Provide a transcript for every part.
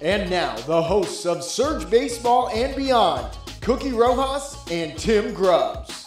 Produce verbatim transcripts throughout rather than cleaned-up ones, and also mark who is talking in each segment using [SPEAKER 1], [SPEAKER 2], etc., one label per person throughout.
[SPEAKER 1] And now, the hosts of Surge Baseball and Beyond, Cookie Rojas and Tim Grubbs.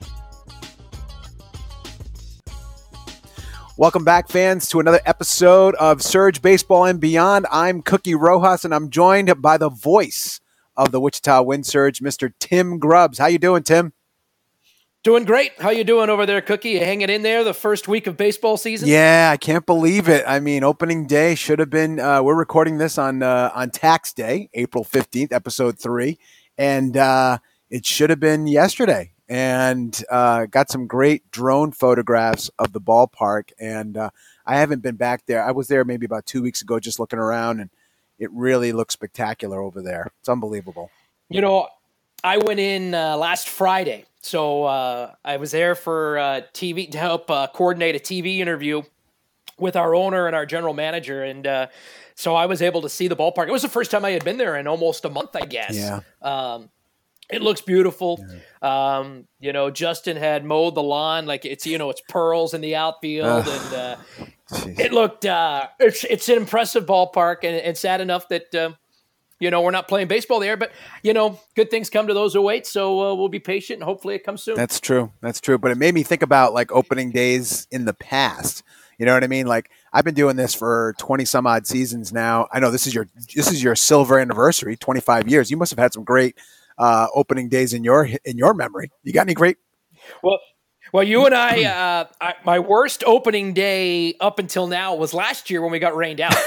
[SPEAKER 2] Welcome back, fans, to another episode of Surge Baseball and Beyond. I'm Cookie Rojas, and I'm joined by the voice of the Wichita Wind Surge, Mister Tim Grubbs. How you doing, Tim?
[SPEAKER 3] Doing great. How you doing over there, Cookie? You hanging in there the first week of baseball season?
[SPEAKER 2] Yeah, I can't believe it. I mean, opening day should have been, uh, we're recording this on uh, on tax day, April fifteenth, episode three, and uh, it should have been yesterday. And uh, got some great drone photographs of the ballpark, and uh, I haven't been back there. I was there maybe about two weeks ago just looking around, and it really looks spectacular over there. It's unbelievable.
[SPEAKER 3] You know, I went in uh, last Friday. So uh, I was there for uh, T V to help uh, coordinate a T V interview with our owner and our general manager. And uh, so I was able to see the ballpark. It was the first time I had been there in almost a month, I guess.
[SPEAKER 2] Yeah.
[SPEAKER 3] Um, it looks beautiful. Yeah. Um, you know, Justin had mowed the lawn. Like it's, you know, it's pearls in the outfield. and uh, it looked, uh, it's, it's an impressive ballpark, and it's sad enough that, uh, You know, we're not playing baseball there, but, you know, good things come to those who wait. So uh, we'll be patient, and hopefully it comes soon.
[SPEAKER 2] That's true. That's true. But it made me think about, like, opening days in the past. You know what I mean? Like, I've been doing this for twenty some odd seasons now. I know this is your this is your silver anniversary, twenty-five years. You must have had some great uh, opening days in your in your memory. You got any great?
[SPEAKER 3] Well, well, you and I, uh, I, my worst opening day up until now was last year when we got rained out.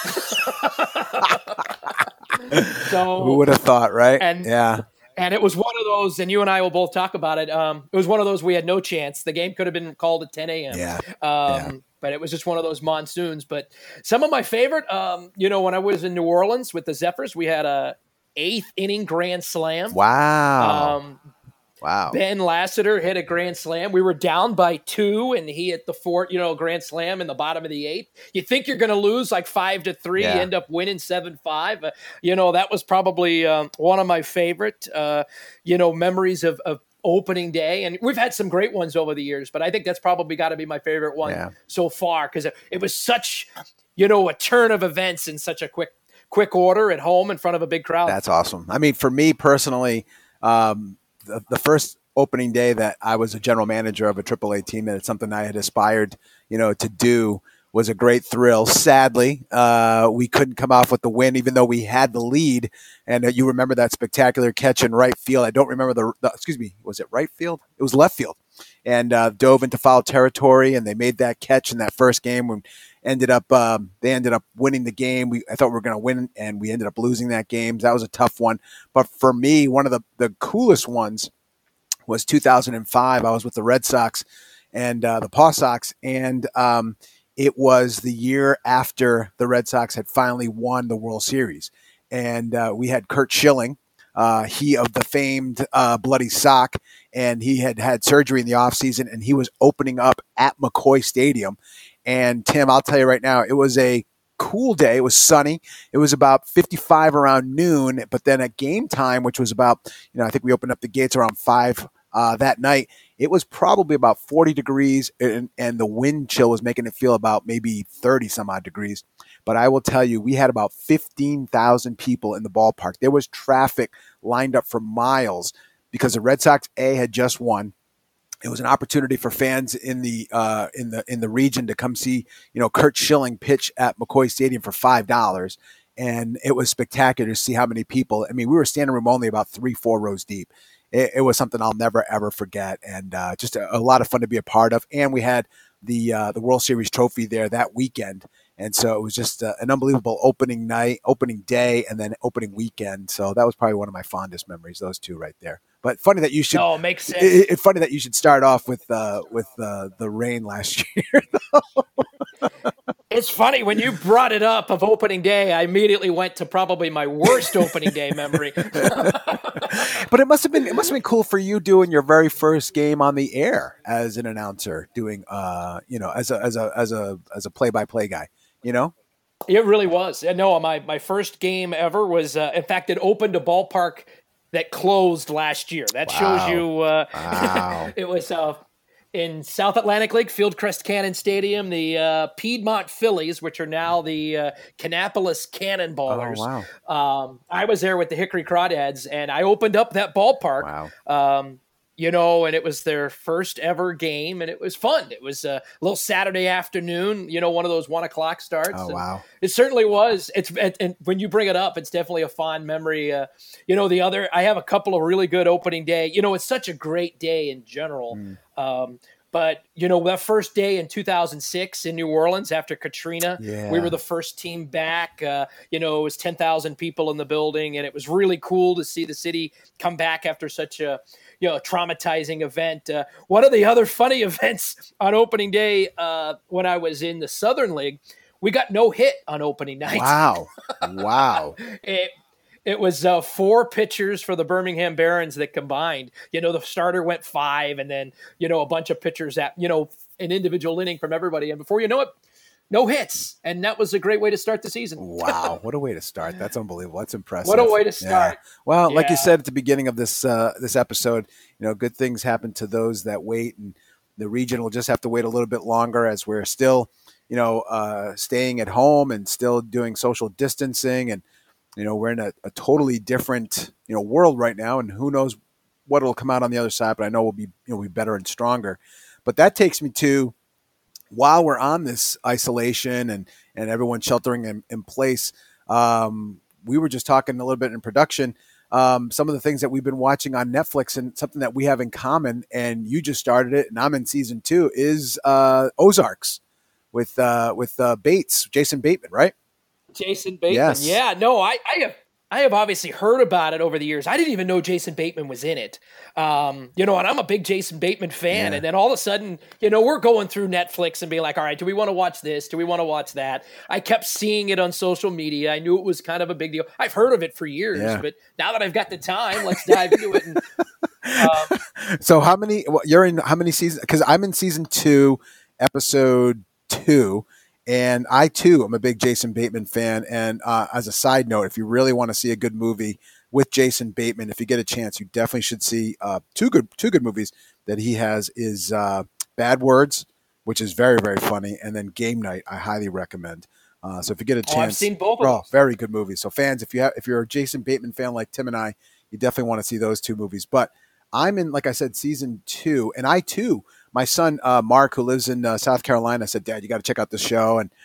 [SPEAKER 3] So,
[SPEAKER 2] who would have thought, right?
[SPEAKER 3] And,
[SPEAKER 2] yeah.
[SPEAKER 3] And it was one of those, and you and I will both talk about it. Um, it was one of those we had no chance. The game could have been called at ten a.m.
[SPEAKER 2] Yeah.
[SPEAKER 3] Um,
[SPEAKER 2] yeah.
[SPEAKER 3] But it was just one of those monsoons. But some of my favorite, um, you know, when I was in New Orleans with the Zephyrs, we had a eighth inning grand slam.
[SPEAKER 2] Wow.
[SPEAKER 3] Um,
[SPEAKER 2] Wow.
[SPEAKER 3] Ben Lassiter hit a grand slam. We were down by two, and he hit the fourth, you know, grand slam in the bottom of the eighth. You think you're going to lose like five to three,
[SPEAKER 2] yeah.
[SPEAKER 3] you end up winning seven five. Uh, you know, that was probably um, one of my favorite, uh, you know, memories of, of opening day. And we've had some great ones over the years, but I think that's probably got to be my favorite one
[SPEAKER 2] yeah.
[SPEAKER 3] so far, because it, it was such, you know, a turn of events in such a quick, quick order at home in front of a big crowd.
[SPEAKER 2] That's awesome. I mean, for me personally, um, The, the first opening day that I was a general manager of a triple A team, and it's something I had aspired, you know, to do, was a great thrill. Sadly, uh, we couldn't come off with the win, even though we had the lead. And uh, you remember that spectacular catch in right field. I don't remember the, the excuse me, was it right field? It was left field, and uh, dove into foul territory, and they made that catch in that first game when ended up um, they ended up winning the game. We I thought we were going to win, and we ended up losing that game. That was a tough one. But for me, one of the, the coolest ones was two thousand five. I was with the Red Sox and uh, the Paw Sox, and um, it was the year after the Red Sox had finally won the World Series. And uh, we had Curt Schilling, uh, he of the famed uh, Bloody Sock, and he had had surgery in the offseason, and he was opening up at McCoy Stadium. And Tim, I'll tell you right now, it was a cool day. It was sunny. It was about fifty-five around noon, but then at game time, which was about, you know, I think we opened up the gates around five uh, that night, it was probably about forty degrees, and, and the wind chill was making it feel about maybe thirty some odd degrees. But I will tell you, we had about fifteen thousand people in the ballpark. There was traffic lined up for miles because the Red Sox A had just won. It was an opportunity for fans in the uh, in the in the region to come see, you know, Curt Schilling pitch at McCoy Stadium for five dollars, and it was spectacular to see how many people. I mean, we were standing room only about three, four rows deep. It, it was something I'll never ever forget, and uh, just a, a lot of fun to be a part of. And we had the uh, the World Series trophy there that weekend, and so it was just uh, an unbelievable opening night, opening day, and then opening weekend. So that was probably one of my fondest memories. Those two right there. But funny that you should.
[SPEAKER 3] Oh, makes sense.
[SPEAKER 2] It, it, funny that you should start off with uh, with uh, the rain last year.
[SPEAKER 3] It's funny when you brought it up of opening day. I immediately went to probably my worst opening day memory.
[SPEAKER 2] But it must have been it must have been cool for you doing your very first game on the air as an announcer, doing uh you know as a as a as a as a play by play guy. You know.
[SPEAKER 3] It really was. No, my my first game ever was. Uh, in fact, it opened a ballpark that closed last year. That
[SPEAKER 2] Wow.
[SPEAKER 3] shows you. Uh,
[SPEAKER 2] Wow.
[SPEAKER 3] It was. Uh, in South Atlantic League, Fieldcrest Cannon Stadium, the uh, Piedmont Phillies, which are now the uh, Kannapolis Cannonballers.
[SPEAKER 2] Oh, wow.
[SPEAKER 3] Um, I was there with the Hickory Crawdads, and I opened up that ballpark.
[SPEAKER 2] Wow.
[SPEAKER 3] Um, you know, and it was their first ever game, and it was fun. It was a little Saturday afternoon, you know, one of those one o'clock starts.
[SPEAKER 2] Oh, wow.
[SPEAKER 3] It certainly was. It's and, and when you bring it up, it's definitely a fond memory. Uh, you know, the other, I have a couple of really good opening day. You know, it's such a great day in general. Mm. Um, but, you know, that first day in two thousand six in New Orleans after Katrina,
[SPEAKER 2] yeah.
[SPEAKER 3] we were the first team back. Uh, you know, it was ten thousand people in the building, and it was really cool to see the city come back after such a, you know, a traumatizing event. Uh, one of the other funny events on opening day uh, when I was in the Southern League, we got no hit on opening night.
[SPEAKER 2] Wow. Wow.
[SPEAKER 3] it, it was uh, four pitchers for the Birmingham Barons that combined. You know, the starter went five, and then, you know, a bunch of pitchers at, you know, an individual inning from everybody. And before you know it, no hits. And that was a great way to start the season.
[SPEAKER 2] Wow. What a way to start. That's unbelievable. That's impressive.
[SPEAKER 3] What a way to start.
[SPEAKER 2] Yeah. Well,
[SPEAKER 3] yeah.
[SPEAKER 2] like you said at the beginning of this uh, this episode, you know, good things happen to those that wait, and the region will just have to wait a little bit longer as we're still, you know, uh, staying at home and still doing social distancing. And, you know, we're in a, a totally different, you know, world right now, and who knows what will come out on the other side, but I know we'll be, you know, we'll be better and stronger. But that takes me to, while we're on this isolation and, and everyone sheltering in, in place, um, we were just talking a little bit in production, um, some of the things that we've been watching on Netflix, and something that we have in common, and you just started it and I'm in season two, is uh, Ozarks with uh, with uh, Bates, Jason Bateman, right?
[SPEAKER 3] Jason Bateman.
[SPEAKER 2] Yes.
[SPEAKER 3] Yeah, no, I, I have I have obviously heard about it over the years. I didn't even know Jason Bateman was in it. Um, you know, and I'm a big Jason Bateman fan.
[SPEAKER 2] Yeah.
[SPEAKER 3] And then all of a sudden, you know, we're going through Netflix and being like, all right, do we want to watch this? Do we want to watch that? I kept seeing it on social media. I knew it was kind of a big deal. I've heard of it for years,
[SPEAKER 2] Yeah.
[SPEAKER 3] but now that I've got the time, let's dive into it. And, um,
[SPEAKER 2] so how many, well, you're in how many seasons? Because I'm in season two, episode two. And I, too, am a big Jason Bateman fan. And uh, as a side note, if you really want to see a good movie with Jason Bateman, if you get a chance, you definitely should see uh, two good two good movies that he has is uh, Bad Words, which is very, very funny, and then Game Night, I highly recommend. Uh, so if you get a chance.
[SPEAKER 3] Oh, I've seen both of
[SPEAKER 2] oh,
[SPEAKER 3] those.
[SPEAKER 2] Very good movies. So fans, if, you have, if you're a Jason Bateman fan like Tim and I, you definitely want to see those two movies. But I'm in, like I said, season two, and I, too, my son, uh, Mark, who lives in uh, South Carolina, said, Dad, you got to check out this show. And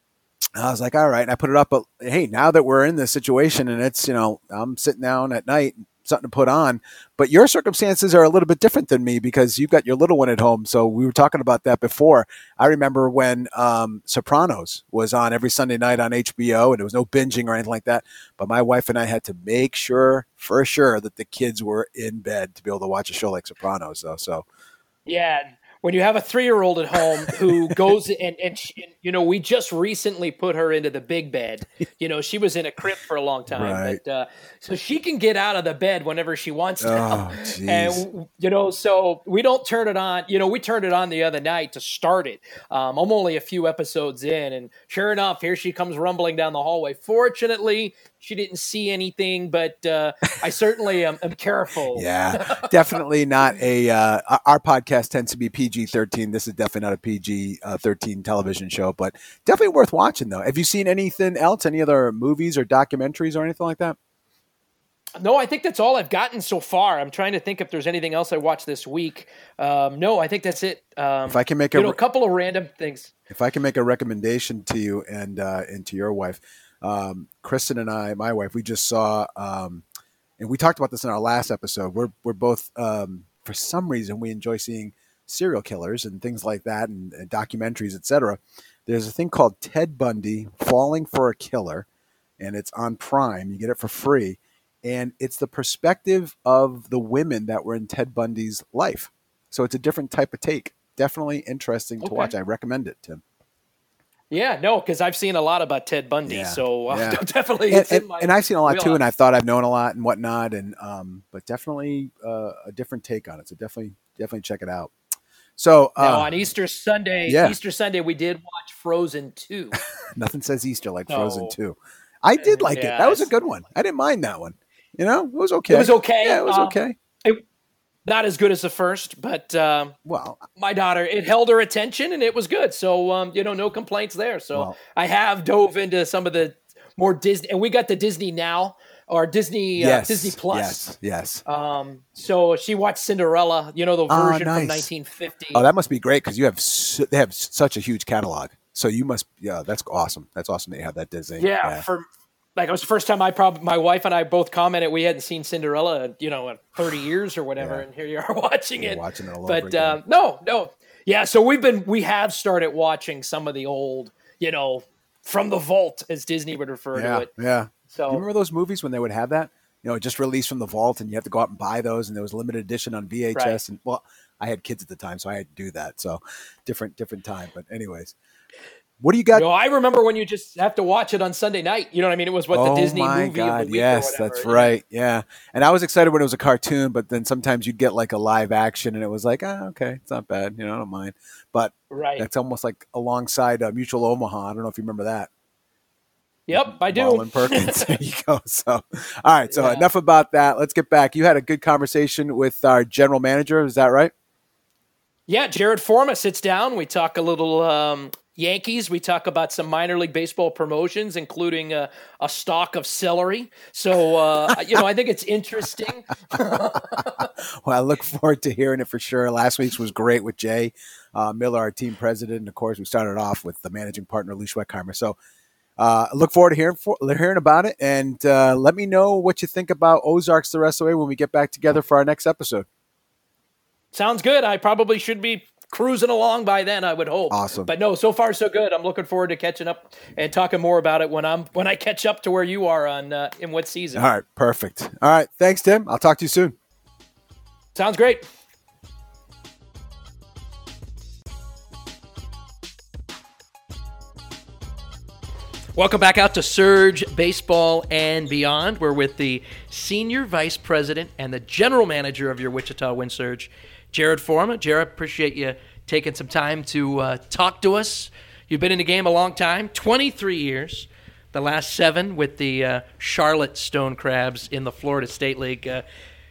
[SPEAKER 2] I was like, all right. And I put it up. But hey, now that we're in this situation and it's, you know, I'm sitting down at night, something to put on. But your circumstances are a little bit different than me because you've got your little one at home. So we were talking about that before. I remember when um, Sopranos was on every Sunday night on H B O, and there was no binging or anything like that. But my wife and I had to make sure, for sure, that the kids were in bed to be able to watch a show like Sopranos, though. So,
[SPEAKER 3] yeah. When you have a three-year-old at home who goes and, and, she, and, you know, we just recently put her into the big bed. You know, she was in a crib for a long time.
[SPEAKER 2] Right.
[SPEAKER 3] But, uh, so she can get out of the bed whenever she wants now.
[SPEAKER 2] Oh, geez.
[SPEAKER 3] And, you know, so we don't turn it on. You know, we turned it on the other night to start it. Um, I'm only a few episodes in, and sure enough, here she comes rumbling down the hallway. Fortunately, she didn't see anything, but uh, I certainly am, am careful.
[SPEAKER 2] Yeah, definitely not a uh, – our podcast tends to be P G thirteen. This is definitely not a P G thirteen television show, but definitely worth watching, though. Have you seen anything else, any other movies or documentaries or anything like that?
[SPEAKER 3] No, I think that's all I've gotten so far. I'm trying to think if there's anything else I watched this week. Um, no, I think that's it. Um,
[SPEAKER 2] if I can make
[SPEAKER 3] you
[SPEAKER 2] a,
[SPEAKER 3] know, a couple of random things.
[SPEAKER 2] If I can make a recommendation to you and uh, and to your wife, um, Kristen and I, my wife, we just saw, um, and we talked about this in our last episode. We're we're both, um, for some reason, we enjoy seeing serial killers and things like that, and, and documentaries, et cetera. There's a thing called Ted Bundy: Falling for a Killer, and it's on Prime. You get it for free. And it's the perspective of the women that were in Ted Bundy's life. So it's a different type of take. Definitely interesting to
[SPEAKER 3] Okay.
[SPEAKER 2] watch. I recommend it, Tim.
[SPEAKER 3] Yeah, no, because I've seen a lot about Ted Bundy,
[SPEAKER 2] Yeah,
[SPEAKER 3] so uh,
[SPEAKER 2] yeah.
[SPEAKER 3] definitely.
[SPEAKER 2] And,
[SPEAKER 3] It's in
[SPEAKER 2] and,
[SPEAKER 3] my
[SPEAKER 2] and I've seen a lot too,
[SPEAKER 3] wheelhouse.
[SPEAKER 2] and I thought I've known a lot and whatnot, and um, but definitely uh, a different take on it. So definitely, definitely check it out. So uh,
[SPEAKER 3] Now on Easter Sunday,
[SPEAKER 2] yeah.
[SPEAKER 3] Easter Sunday, we did watch Frozen two.
[SPEAKER 2] nothing says Easter like
[SPEAKER 3] No.
[SPEAKER 2] Frozen two. I did like
[SPEAKER 3] Yeah,
[SPEAKER 2] it. That was a
[SPEAKER 3] it's-
[SPEAKER 2] good one. I didn't mind that one. You know, it was okay.
[SPEAKER 3] It was okay.
[SPEAKER 2] Yeah, it was
[SPEAKER 3] Um,
[SPEAKER 2] okay.
[SPEAKER 3] It, not as good as the first, but uh,
[SPEAKER 2] well,
[SPEAKER 3] my daughter, it held her attention and it was good. So, um, you know, no complaints there. So well, I have dove into some of the more Disney, and we got the Disney Now or Disney
[SPEAKER 2] yes,
[SPEAKER 3] uh, Disney Plus.
[SPEAKER 2] Yes, yes.
[SPEAKER 3] Um, so she watched Cinderella, you know, the version oh, nice. from nineteen fifty.
[SPEAKER 2] Oh, that must be great because you have su- they have such a huge catalog. So you must, yeah, that's awesome. That's awesome that you have that Disney.
[SPEAKER 3] Yeah, yeah. for. Like, it was the first time I probably, my wife and I both commented we hadn't seen Cinderella, you know, in thirty years or whatever. Yeah. And here you are watching
[SPEAKER 2] You're
[SPEAKER 3] it.
[SPEAKER 2] Watching it all
[SPEAKER 3] but,
[SPEAKER 2] over again.
[SPEAKER 3] Uh, no, no. Yeah. So we've been, we have started watching some of the old, you know, from the vault, as Disney would refer
[SPEAKER 2] yeah,
[SPEAKER 3] to it.
[SPEAKER 2] Yeah.
[SPEAKER 3] So
[SPEAKER 2] Do you remember those movies when they would have that? You know, just released from the vault and you have to go out and buy those. And there was limited edition on V H S. Right. And well, I had kids at the time, so I had to do that. So different, different time. But anyways. What do you got?
[SPEAKER 3] No, I remember when you just have to watch it on Sunday night. You know what I mean? It was what
[SPEAKER 2] oh
[SPEAKER 3] the Disney
[SPEAKER 2] my
[SPEAKER 3] movie
[SPEAKER 2] God,
[SPEAKER 3] of the week
[SPEAKER 2] yes,
[SPEAKER 3] or whatever.
[SPEAKER 2] That's right. Yeah. And I was excited when it was a cartoon, but then sometimes you'd get like a live action and it was like, ah, okay, it's not bad. You know, I don't mind. But
[SPEAKER 3] right.
[SPEAKER 2] That's almost like alongside uh, Mutual Omaha. I don't know if you remember that.
[SPEAKER 3] Yep, I do.
[SPEAKER 2] Marlon Perkins. There you go. So, all right. So
[SPEAKER 3] yeah.
[SPEAKER 2] enough about that. Let's get back. You had a good conversation with our general manager. Is that right?
[SPEAKER 3] Yeah. Jared Forma sits down. We talk a little um, Yankees. We talk about some minor league baseball promotions, including a, a stalk of celery. So, uh, you know, I think it's interesting.
[SPEAKER 2] Well, I look forward to hearing it for sure. Last week's was great with Jay uh, Miller, our team president. And, of course, we started off with the managing partner, Lou Schweckheimer. So uh, I look forward to hearing, for, hearing about it. And uh, let me know what you think about Ozarks the rest of the way when we get back together for our next episode.
[SPEAKER 3] Sounds good. I probably should be cruising along by then, I would hope.
[SPEAKER 2] Awesome.
[SPEAKER 3] But no, so far so good. I'm looking forward to catching up and talking more about it when I'm when I catch up to where you are on uh, in what season.
[SPEAKER 2] All right, perfect. All right, thanks, Tim. I'll talk to you soon.
[SPEAKER 3] Sounds great. Welcome back out to Surge Baseball and Beyond. We're with the Senior Vice President and the General Manager of your Wichita Wind Surge, Jared Forma. Jared, appreciate you taking some time to uh, talk to us. You've been in the game a long time, twenty-three years, the last seven with the uh, Charlotte Stone Crabs in the Florida State League. Uh,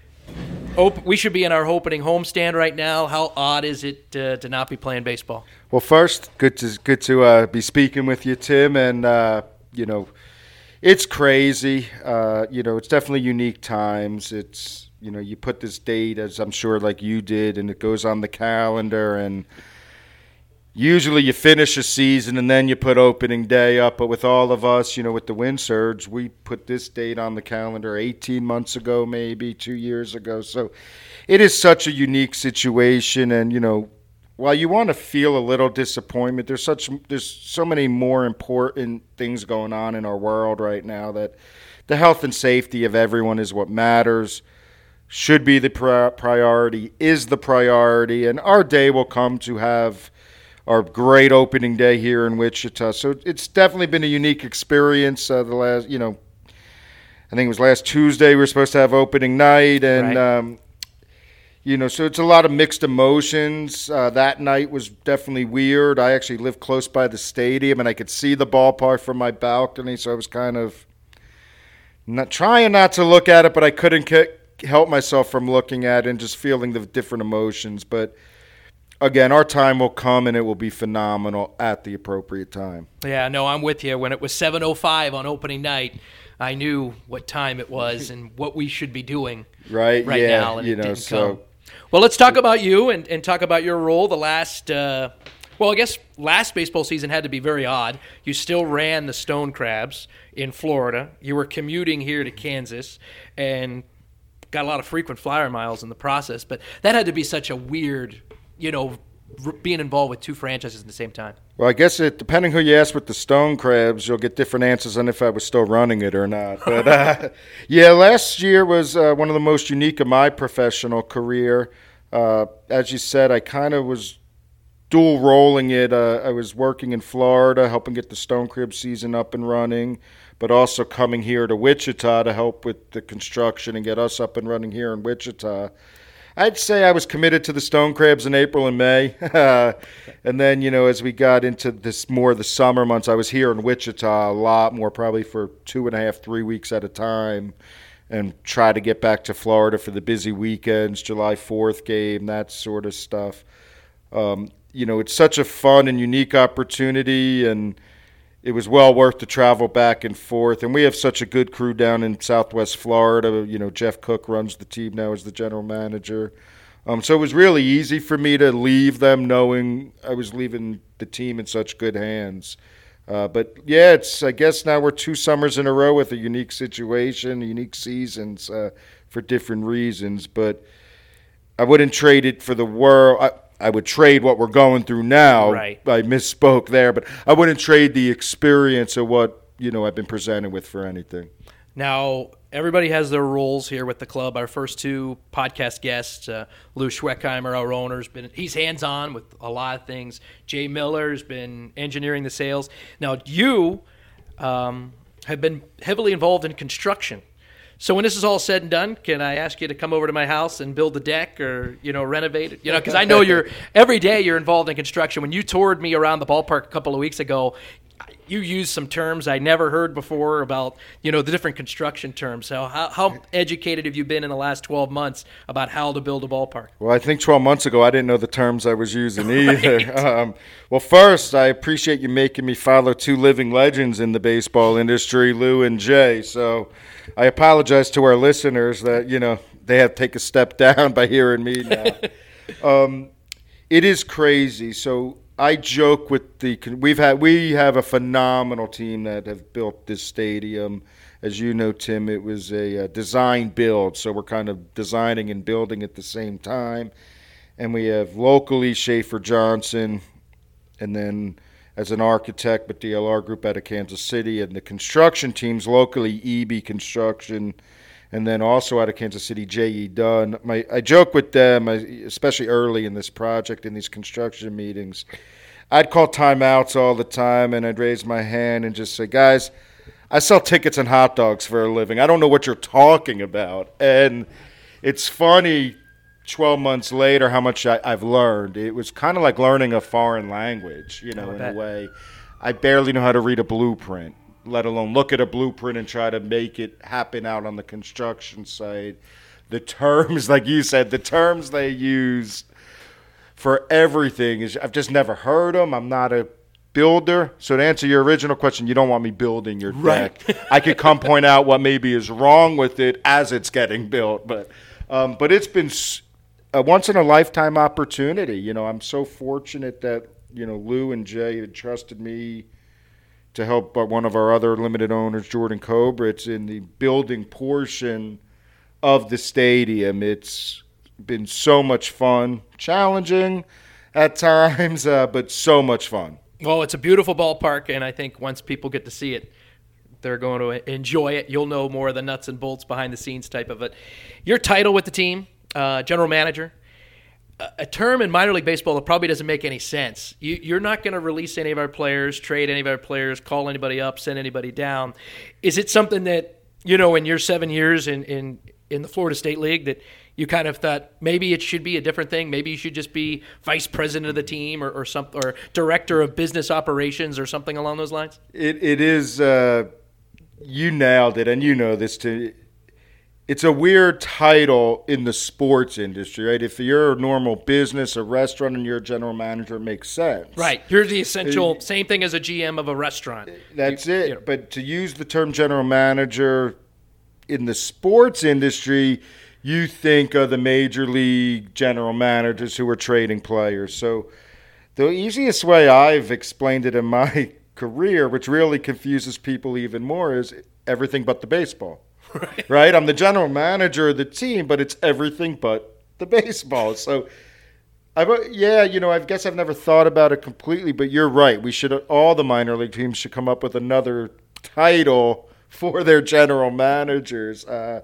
[SPEAKER 3] op- we should be in our opening homestand right now. How odd is it uh, to not be playing baseball?
[SPEAKER 4] Well, first, good to good to uh, be speaking with you, Tim, and uh, you know, it's crazy. Uh, you know, it's definitely unique times. It's you know, you put this date, as I'm sure, like you did, and it goes on the calendar, and usually you finish a season and then you put opening day up. But with all of us, you know, with the Wind Surge, we put this date on the calendar eighteen months ago, maybe two years ago. So it is such a unique situation, and you know. While you want to feel a little disappointment, there's such there's so many more important things going on in our world right now that the health and safety of everyone is what matters, should be the priority, is the priority, and our day will come to have our great opening day here in Wichita. So it's definitely been a unique experience. Uh, the last, you know, I think it was last Tuesday we were supposed to have opening night, and
[SPEAKER 3] right.
[SPEAKER 4] um, You know, so it's a lot of mixed emotions. Uh, that night was definitely weird. I actually live close by the stadium, and I could see the ballpark from my balcony, so I was kind of not trying not to look at it, but I couldn't ke- help myself from looking at it and just feeling the different emotions. But, again, our time will come, and it will be phenomenal at the appropriate time.
[SPEAKER 3] Yeah, no, I'm with you. When it was seven oh five on opening night, I knew what time it was and what we should be doing
[SPEAKER 4] right,
[SPEAKER 3] right
[SPEAKER 4] yeah,
[SPEAKER 3] now, and
[SPEAKER 4] you
[SPEAKER 3] it
[SPEAKER 4] know,
[SPEAKER 3] didn't
[SPEAKER 4] so
[SPEAKER 3] come. Well, let's talk about you and, and talk about your role. The last, uh, well, I guess last baseball season had to be very odd. You still ran the Stone Crabs in Florida. You were commuting here to Kansas and got a lot of frequent flyer miles in the process. But that had to be such a weird, you know, being involved with two franchises at the same time.
[SPEAKER 4] Well, I guess it, depending who you ask with the Stone Crabs, you'll get different answers on if I was still running it or not. But, uh, yeah, last year was uh, one of the most unique of my professional career. Uh, as you said, I kind of was dual rolling it. Uh, I was working in Florida, helping get the Stone Crab season up and running, but also coming here to Wichita to help with the construction and get us up and running here in Wichita. I'd say I was committed to the Stone Crabs in April and May. And then, you know, as we got into this more of the summer months, I was here in Wichita a lot more, probably for two and a half, three weeks at a time. and try to get back to Florida for the busy weekends, July fourth game, that sort of stuff. Um, you know, it's such a fun and unique opportunity, and it was well worth the travel back and forth. And we have such a good crew down in Southwest Florida. You know, Jeff Cook runs the team now as the general manager. Um, so it was really easy for me to leave them knowing I was leaving the team in such good hands. Uh, but, yeah, it's I guess now we're two summers in a row with a unique situation, unique seasons uh, for different reasons. But I wouldn't trade it for the world. I, I would trade what we're going through now.
[SPEAKER 3] Right.
[SPEAKER 4] I misspoke there, but I wouldn't trade the experience of what, you know, I've been presented with for anything.
[SPEAKER 3] Now, everybody has their roles here with the club. Our first two podcast guests, uh, Lou Schweckheimer, our owner, has been he's hands-on with a lot of things. Jay Miller's been engineering the sales. Now, you um, have been heavily involved in construction. So when this is all said and done, can I ask you to come over to my house and build the deck or, you know, renovate it? You know, because I know you're every day you're involved in construction. When you toured me around the ballpark a couple of weeks ago, you used some terms I never heard before about, you know, the different construction terms. So how, how educated have you been in the last twelve months about how to build a ballpark?
[SPEAKER 4] Well, I think twelve months ago I didn't know the terms I was using either. Right. Um, well, first, I appreciate you making me follow two living legends in the baseball industry, Lou and Jay. So I apologize to our listeners that, you know, they have to take a step down by hearing me now. um, it is crazy. So I joke with the we've had we have a phenomenal team that have built this stadium. As you know, Tim, it was a, a design build, so we're kind of designing and building at the same time. And we have locally Schaefer Johnson, and then as an architect with D L R Group out of Kansas City, and the construction teams locally E B Construction, and then also out of Kansas City, J E Dunn. My, I joke with them, especially early in this project, in these construction meetings. I'd call timeouts all the time, and I'd raise my hand and just say, guys, I sell tickets and hot dogs for a living. I don't know what you're talking about. And it's funny, twelve months later, how much I, I've learned. It was kind of like learning a foreign language, you know, in a way. I barely know how to read a blueprint, let alone look at a blueprint and try to make it happen out on the construction site. The terms, like you said, the terms they use for everything is I've just never heard them. I'm not a builder. So to answer your original question, you don't want me building your deck. Right. I could come point out what maybe is wrong with it as it's getting built. But um, but it's been a once-in-a-lifetime opportunity. You know, I'm so fortunate that, you know, Lou and Jay had trusted me to help one of our other limited owners, Jordan Kobritz, in the building portion of the stadium. It's been so much fun, challenging at times, uh, but so much fun.
[SPEAKER 3] Well, it's a beautiful ballpark, and I think once people get to see it, they're going to enjoy it. You'll know more of the nuts and bolts behind the scenes type of it. Your title with the team, uh, general manager, a term in minor league baseball that probably doesn't make any sense. You, you're not going to release any of our players, trade any of our players, call anybody up, send anybody down. Is it something that, you know, in your seven years in, in, in the Florida State League that you kind of thought maybe it should be a different thing? Maybe you should just be vice president of the team or, or, some, or director of business operations or something along those lines?
[SPEAKER 4] It It is uh, – you nailed it, and you know this too. It's a weird title in the sports industry, right? If you're a normal business, a restaurant, and you're a general manager, it makes sense.
[SPEAKER 3] Right. You're the essential, it, same thing as a G M of a restaurant.
[SPEAKER 4] That's
[SPEAKER 3] you,
[SPEAKER 4] it.
[SPEAKER 3] You know.
[SPEAKER 4] But to use the term general manager in the sports industry, you think of the major league general managers who are trading players. So the easiest way I've explained it in my career, which really confuses people even more, is everything but the baseball. Right. right? I'm the general manager of the team, but it's everything but the baseball. So, I've, yeah, you know, I guess I've never thought about it completely, but you're right. We should, all the minor league teams should come up with another title for their general managers. Uh,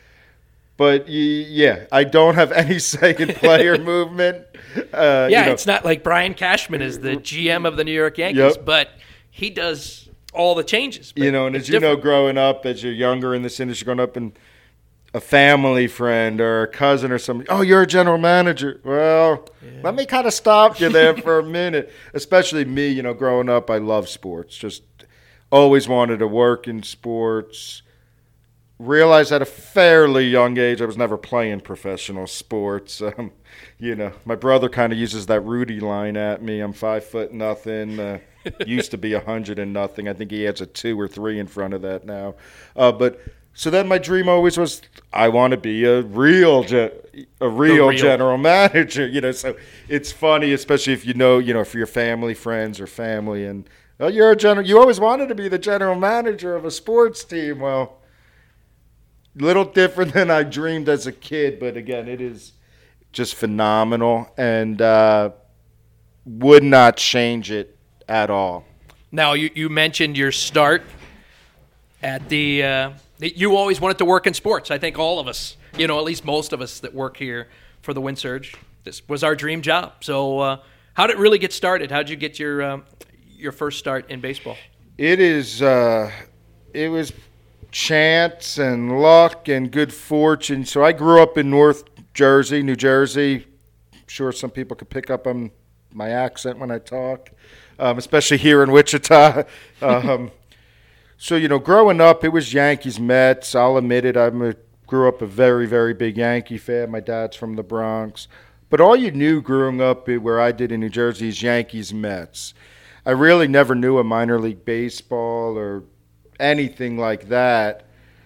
[SPEAKER 4] but, yeah, I don't have any say in player movement. Uh,
[SPEAKER 3] yeah,
[SPEAKER 4] you know.
[SPEAKER 3] It's not like Brian Cashman is the G M of the New York Yankees,
[SPEAKER 4] Yep.
[SPEAKER 3] but he does all the changes.
[SPEAKER 4] You know, and as you know, growing up, as you're younger in this industry, growing up and a family friend or a cousin or somebody, oh, you're a general manager. Well, yeah. Let me kind of stop you there for a minute. Especially me, you know, growing up, I love sports. Just always wanted to work in sports. realized at a fairly young age I was never playing professional sports. Um, you know, my brother kind of uses that Rudy line at me. I'm five foot nothing. Uh, used to be a hundred and nothing. I think he adds a two or three in front of that now. Uh, but so then my dream always was I want to be a real ge- a real, real general manager. You know, so it's funny, especially if you know, you know, for your family, friends, or family, and oh, you're a general. You always wanted to be the general manager of a sports team. Well, little different than I dreamed as a kid, but again, it is just phenomenal, and uh, would not change it at all.
[SPEAKER 3] Now, you, you mentioned your start at the uh, – you always wanted to work in sports. I think all of us, you know, at least most of us that work here for the Wind Surge, this was our dream job. So uh, how did it really get started? How did you get your um, your first start in baseball?
[SPEAKER 4] It is uh, – it was chance and luck and good fortune. So I grew up in North Jersey, New Jersey. I'm sure some people could pick up on my accent when I talk, um, especially here in Wichita. Um, so, you know, growing up, it was Yankees, Mets. I'll admit it. I grew up a very, very big Yankee fan. My dad's from the Bronx. But all you knew growing up where I did in New Jersey is Yankees, Mets. I really never knew a minor league baseball or anything like that.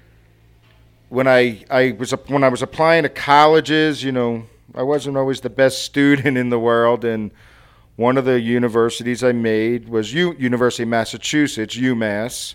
[SPEAKER 4] When I, I was when I was applying to colleges, you know, I wasn't always the best student in the world, and one of the universities I made was U, University of Massachusetts, UMass.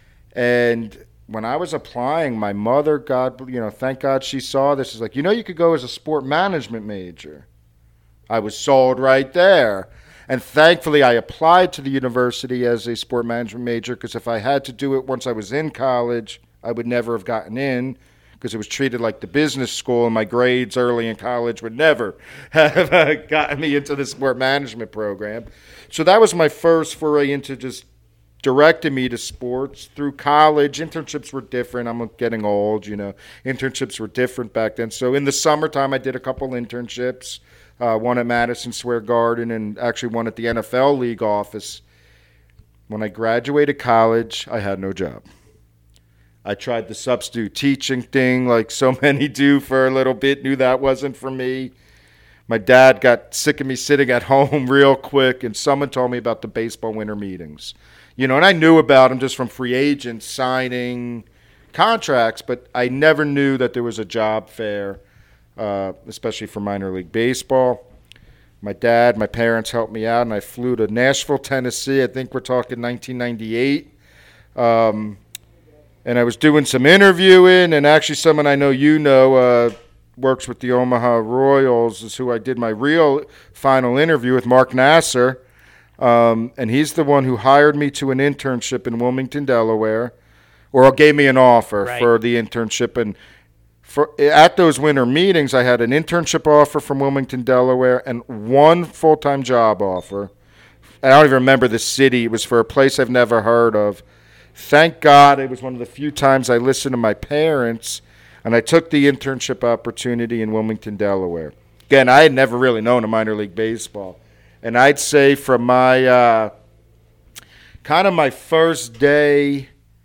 [SPEAKER 4] And when I was applying, my mother, God, you know, thank God she saw this, is like, you know, you could go as a sport management major. I was sold right there. And thankfully, I applied to the university as a sport management major, because if I had to do it once I was in college, I would never have gotten in, because it was treated like the business school, and my grades early in college would never have gotten me into the sport management program. So that was my first foray into just directing me to sports. Through college, internships were different. I'm getting old, you know. Internships were different back then. So in the summertime, I did a couple internships. Uh, one at Madison Square Garden, and actually one at the N F L League office. When I graduated college, I had no job. I tried the substitute teaching thing like so many do for a little bit, knew that wasn't for me. My dad got sick of me sitting at home real quick, and someone told me about the baseball winter meetings. You know, and I knew about them just from free agents signing contracts, but I never knew that there was a job fair. Uh, especially for minor league baseball. My dad, my parents helped me out, and I flew to Nashville, Tennessee. I think we're talking nineteen ninety-eight. Um, and I was doing some interviewing, and actually someone I know you know uh, works with the Omaha Royals is who I did my real final interview with, Mark Nasser. Um, and he's the one who hired me to an internship in Wilmington, Delaware, or gave me an offer right. for the internship. And For, at those winter meetings, I had an internship offer from Wilmington, Delaware, and one full-time job offer. I don't even remember the city. It was for a place I've never heard of. Thank God it was one of the few times I listened to my parents, and I took the internship opportunity in Wilmington, Delaware. Again, I had never really known a minor league baseball. And I'd say from my uh, kind of my first day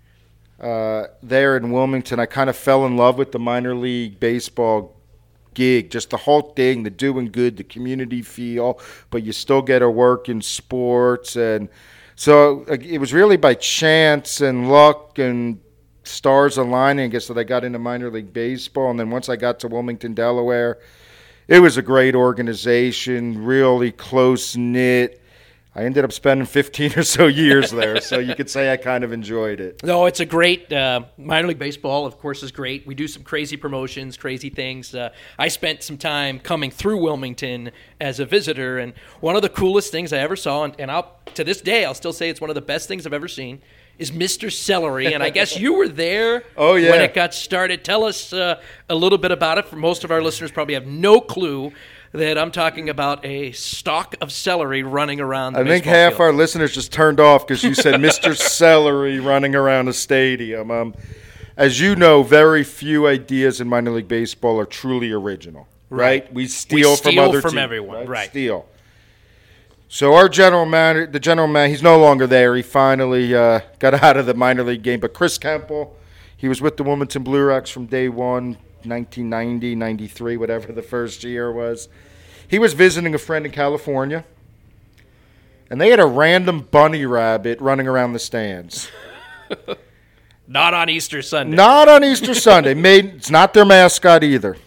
[SPEAKER 4] Uh, there in Wilmington, I kind of fell in love with the minor league baseball gig, just the whole thing, the doing good, the community feel, but you still get to work in sports. And so it was really by chance and luck and stars aligning, I guess, that I got into minor league baseball. And then once I got to Wilmington, Delaware, it was a great organization, really close-knit. I ended up spending fifteen or so years there, so you could say I kind of enjoyed it.
[SPEAKER 3] No, it's a great uh, minor league baseball, of course, is great. We do some crazy promotions, crazy things. Uh, I spent some time coming through Wilmington as a visitor, and one of the coolest things I ever saw, and, and I'll, to this day I'll still say it's one of the best things I've ever seen, is Mister Celery. And I guess you were there
[SPEAKER 4] oh, yeah.
[SPEAKER 3] when it got started. Tell us uh, a little bit about it. For most of our listeners probably have no clue that I'm talking about a stalk of celery running around the
[SPEAKER 4] I think half field. Our listeners just turned off because you said Mister Celery running around a stadium. Um, as you know, very few ideas in minor league baseball are truly original, right? right? We steal,
[SPEAKER 3] we steal
[SPEAKER 4] from other
[SPEAKER 3] from
[SPEAKER 4] teams,
[SPEAKER 3] everyone, right?
[SPEAKER 4] right? Steal. So our general manager, the general man, he's no longer there. He finally uh, got out of the minor league game. But Chris Kemple, He was with the Wilmington Blue Rocks from day one, nineteen ninety, ninety-three, whatever the first year was. He was visiting a friend in California, and they had a random bunny rabbit running around the stands.
[SPEAKER 3] Not on Easter Sunday.
[SPEAKER 4] Not on Easter Sunday. Made, it's not their mascot either.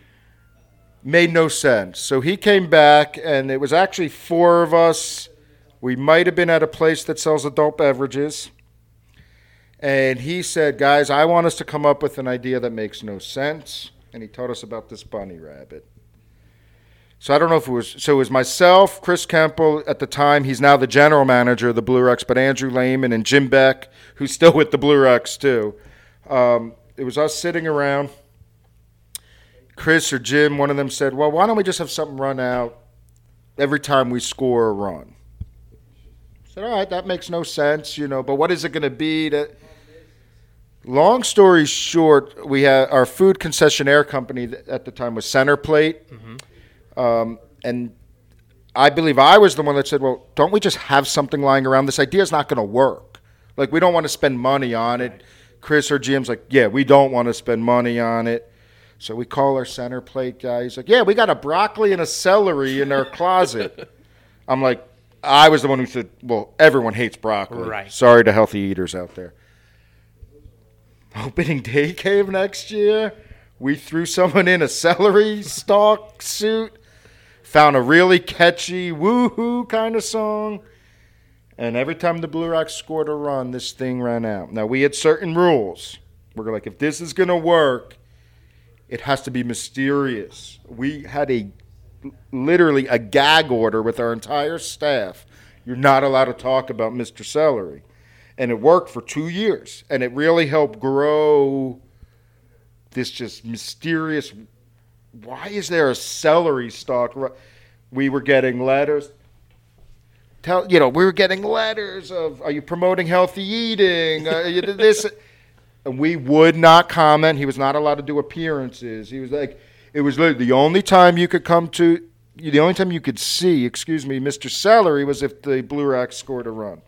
[SPEAKER 4] Made no sense. So he came back, and it was actually four of us. We might have been at a place that sells adult beverages. And he said, guys, I want us to come up with an idea that makes no sense. And he told us about this bunny rabbit. So I don't know if it was, so it was myself, Chris Kemple at the time. He's now the general manager of the Blue Rocks, but Andrew Lehman and Jim Beck, who's still with the Blue Rocks too. Um, it was us sitting around. Chris or Jim, one of them said, well, why don't we just have something run out every time we score a run? I said, all right, that makes no sense, you know, but what is it going to be? That... Long story short, we had our food concessionaire company at the time was Center Plate. Mm-hmm. Um, and I believe I was the one that said, well, don't we just have something lying around? This idea is not going to work. Like, we don't want to spend money on it. Chris or Jim's like, yeah, we don't want to spend money on it. So we call our Center Plate guy. He's like, yeah, we got a broccoli and a celery in our closet. I'm like, I was the one who said, well, everyone hates broccoli.
[SPEAKER 3] Right.
[SPEAKER 4] Sorry to healthy eaters out there. Opening day came next year. We threw someone in a celery stalk suit, found a really catchy woo-hoo kind of song, and every time the Blue Rocks scored a run, this thing ran out. Now, we had certain rules. We're like, if this is going to work, it has to be mysterious. We had a literally a gag order with our entire staff. You're not allowed to talk about Mister Celery. And it worked for two years. And it really helped grow this just mysterious, why is there a celery stalk? We were getting letters. Tell you know, we were getting letters of, are you promoting healthy eating? Uh, you did this. And we would not comment. He was not allowed to do appearances. He was like, it was literally the only time you could come to, the only time you could see, excuse me, Mister Celery was if the Blue Rocks scored a run.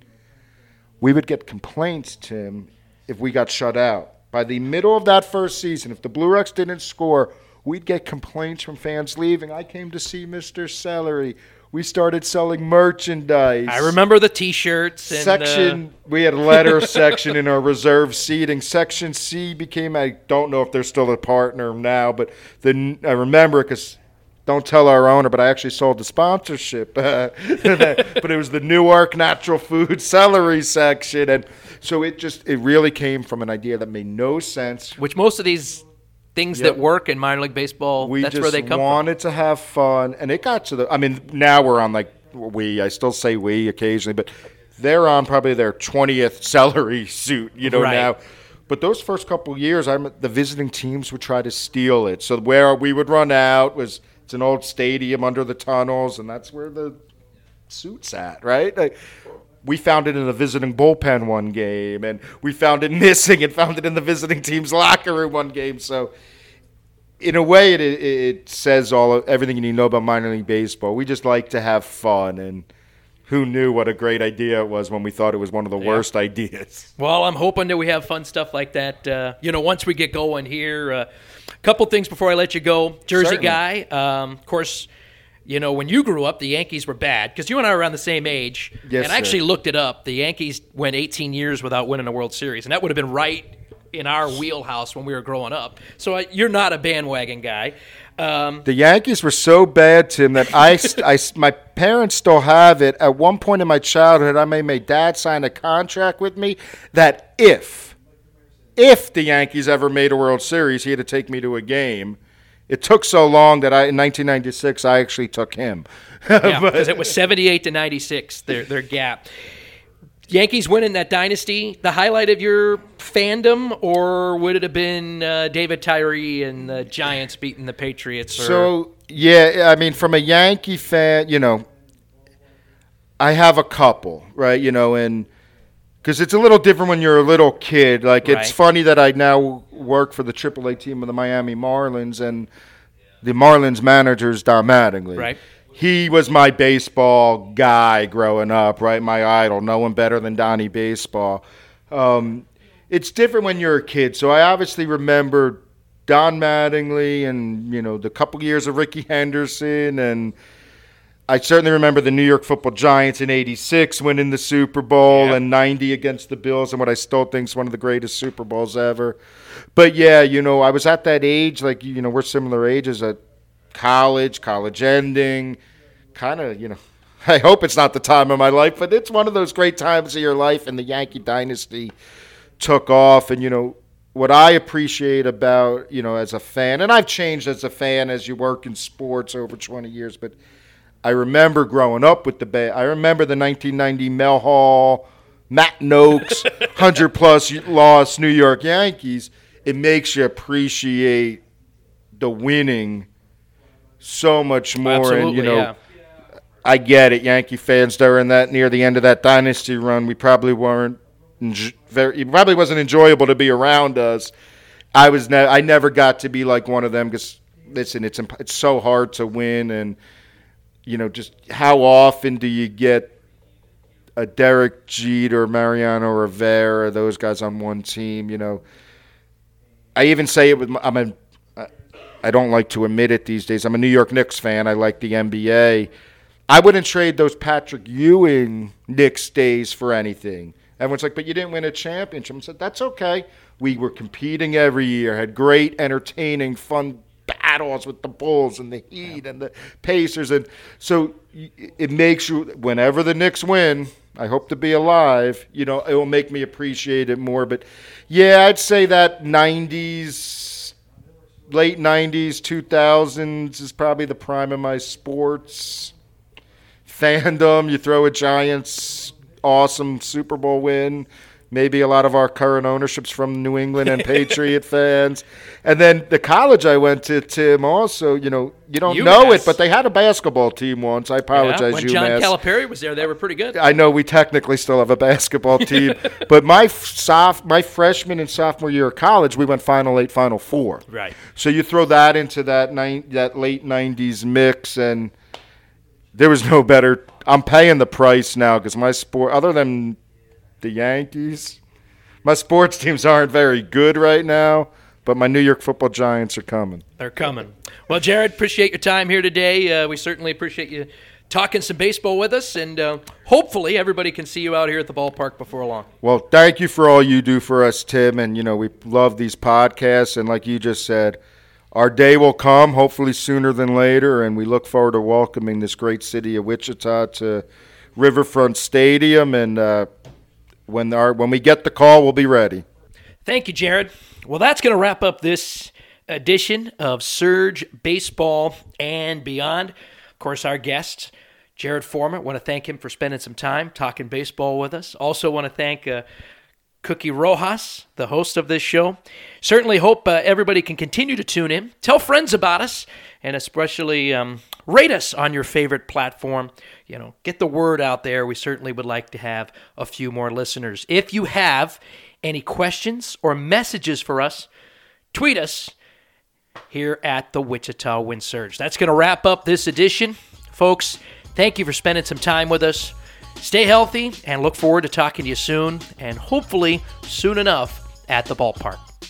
[SPEAKER 4] We would get complaints, Tim, if we got shut out. By the middle of that first season, if the Blue Rocks didn't score, we'd get complaints from fans leaving. I came to see Mister Celery. We started selling merchandise.
[SPEAKER 3] I remember the T-shirts. And,
[SPEAKER 4] section, uh... we had a letter section in our reserve seating. Section C became, I don't know if they're still a partner now, but the, I remember it because, don't tell our owner, but I actually sold the sponsorship. Uh, but it was the Newark Natural Food Celery section. And so it just, it really came from an idea that made no sense.
[SPEAKER 3] Which most of these things yep. that work in minor league baseball,
[SPEAKER 4] we
[SPEAKER 3] that's where they come from.
[SPEAKER 4] We just wanted to have fun. And it got to the, I mean, now we're on like, we, I still say we occasionally, but they're on probably their twentieth celery suit, you know, right. now. But those first couple of years, I'm, the visiting teams would try to steal it. So where we would run out was, it's an old stadium under the tunnels, and that's where the suit's at, right? Like, we found it in the visiting bullpen one game, and we found it missing and found it in the visiting team's locker room one game. So, in a way, it it, it says all of, everything you need to know about minor league baseball. We just like to have fun, and who knew what a great idea it was when we thought it was one of the yeah. worst ideas.
[SPEAKER 3] Well, I'm hoping that we have fun stuff like that, uh, you know, once we get going here. Uh, Couple things before I let you go. Jersey Certainly. guy. Um, of course, you know, when you grew up, the Yankees were bad because you and I are around the same age.
[SPEAKER 4] Yes,
[SPEAKER 3] and I actually
[SPEAKER 4] sir.
[SPEAKER 3] looked it up. The Yankees went eighteen years without winning a World Series, and that would have been right in our wheelhouse when we were growing up. So uh, you're not a bandwagon guy. Um,
[SPEAKER 4] the Yankees were so bad, Tim, that I, I, my parents still have it. At one point in my childhood, I made my dad sign a contract with me that if If the Yankees ever made a World Series, he had to take me to a game. It took so long that I, in nineteen ninety-six, I actually took him.
[SPEAKER 3] Yeah, because it was seventy-eight to ninety-six, their their gap. Yankees winning that dynasty, the highlight of your fandom, or would it have been uh, David Tyree and the Giants beating the Patriots? Or...
[SPEAKER 4] So, yeah, I mean, from a Yankee fan, you know, I have a couple, right, you know, and because it's a little different when you're a little kid. Like, it's
[SPEAKER 3] right.
[SPEAKER 4] funny that I now work for the triple A team of the Miami Marlins, and the Marlins manager is Don Mattingly.
[SPEAKER 3] Right.
[SPEAKER 4] He was my baseball guy growing up, right? My idol. No one better than Donnie Baseball. Um, it's different when you're a kid. So I obviously remember Don Mattingly and, you know, the couple years of Ricky Henderson, and I certainly remember the New York Football Giants in eighty-six winning the Super Bowl, yeah. and ninety against the Bills, and what I still think is one of the greatest Super Bowls ever. But, yeah, you know, I was at that age, like, you know, we're similar ages at college, college ending, kind of, you know, I hope it's not the time of my life, but it's one of those great times of your life, and the Yankee dynasty took off. And, you know, what I appreciate about, you know, as a fan, and I've changed as a fan as you work in sports over twenty years, but I remember growing up with the Bay. I remember the nineteen ninety Mel Hall, Matt Noakes, one hundred plus loss New York Yankees. It makes you appreciate the winning so much more.
[SPEAKER 3] Absolutely,
[SPEAKER 4] and, you know,
[SPEAKER 3] yeah.
[SPEAKER 4] I get it, Yankee fans during that, near the end of that dynasty run, we probably weren't very, it probably wasn't enjoyable to be around us. I was, ne- I never got to be like one of them because, listen, it's it's so hard to win, and you know, just how often do you get a Derek Jeter, Mariano Rivera, those guys on one team? You know, I even say it with my, I'm a, I don't like to admit it these days. I'm a New York Knicks fan. I like the N B A. I wouldn't trade those Patrick Ewing Knicks days for anything. Everyone's like, but you didn't win a championship. I said, that's okay. We were competing every year, had great, entertaining, fun battles with the Bulls and the Heat and the Pacers. And so it makes you, whenever the Knicks win, I hope to be alive, you know, it will make me appreciate it more. But, yeah, I'd say that nineties, late nineties, two thousands is probably the prime of my sports fandom. You throw a Giants awesome Super Bowl win. Maybe a lot of our current ownership's from New England and Patriot fans. And then the college I went to, Tim, also, you know, you don't
[SPEAKER 3] UMass.
[SPEAKER 4] know it, but they had a basketball team once. I apologize,
[SPEAKER 3] yeah, when
[SPEAKER 4] UMass.
[SPEAKER 3] John Calipari was there, they were pretty good.
[SPEAKER 4] I know we technically still have a basketball team. But my soft, my freshman and sophomore year of college, we went Final Eight, Final Four.
[SPEAKER 3] Right.
[SPEAKER 4] So you throw that into that nine, that late nineties mix, and there was no better. I'm paying the price now because my sport, other than the Yankees, my sports teams aren't very good right now, but my New York Football Giants are coming.
[SPEAKER 3] They're coming. Well, Jared, appreciate your time here today. Uh, we certainly appreciate you talking some baseball with us, and uh, hopefully everybody can see you out here at the ballpark before long.
[SPEAKER 4] Well, thank you for all you do for us, Tim, and, you know, we love these podcasts, and like you just said, our day will come, hopefully sooner than later, and we look forward to welcoming this great city of Wichita to Riverfront Stadium, and uh, when our when we get the call, we'll be ready.
[SPEAKER 3] Thank you, Jared. Well, that's going to wrap up this edition of Surge Baseball and Beyond. Of course, our guest, Jared Foreman, want to thank him for spending some time talking baseball with us. Also want to thank uh, Cookie Rojas, the host of this show. Certainly hope uh, everybody can continue to tune in. Tell friends about us, and especially um, rate us on your favorite platform. You know, get the word out there. We certainly would like to have a few more listeners. If you have any questions or messages for us, tweet us here at the Wichita Wind Surge. That's going to wrap up this edition. Folks, thank you for spending some time with us. Stay healthy and look forward to talking to you soon, and hopefully soon enough at the ballpark.